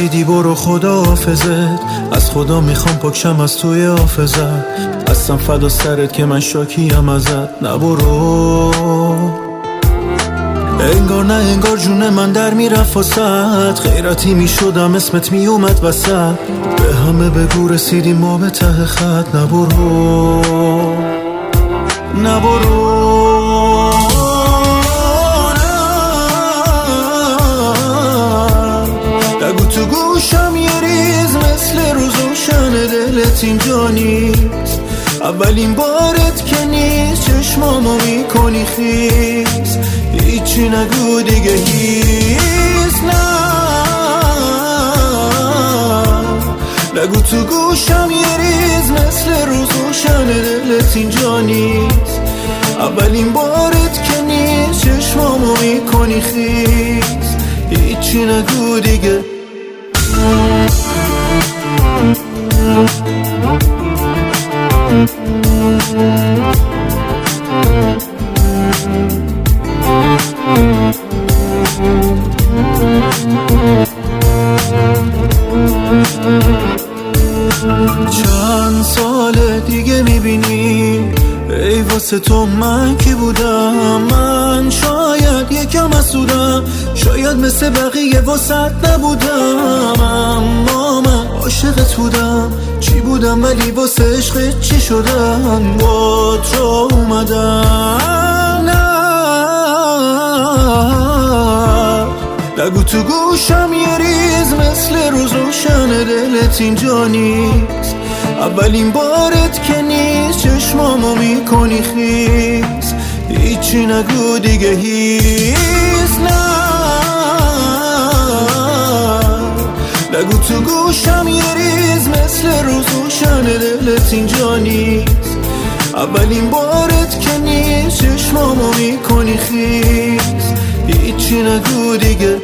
رسیدی برو خدا حافظت، از خدا میخوام پاکشم از توی حافظت. هستم فدا سرت که من شاکیم ازت، نبرو. انگار نه انگار جون من در میرفت واسد، غیرتی میشدم اسمت میومد وسط. به همه بگو رسیدیم ما به ته خط، نبرو نبرو. نگو تو گوشم یه ریز مثل روزوشن دلت اینجا نیست، اولین بارت که نیست چشمامو میکنی خیز. هیچی نگو دیگه هیچ، نه نگو تو گوشم یه ریز مثل روزوشن دلت اینجا نیست، اولین بارت که نیست چشمامو میکنی خیز. هیچی نگو دیگه. چند سال دیگه میبینی ای واسه تو من کی بودم. من شاید یکم حسودم، شاید مثل بقیه واسط نبودم، اما من عاشقت بودم. چی بودم ولی واسه عشقت چی شدم، با تو اومدم. نگو تو گوشم یه ریز مثل روزوشن دلت اینجا نیست، اولین بارت که نیست چشمامو میکنی خیز. هیچی نگو دیگه هیچ، نه نگو تو گوشم یه ریز مثل روزوشن دلت اینجا نیست، اولین بارت که نیست چشمامو میکنی خیز. هیچی نگو دیگه.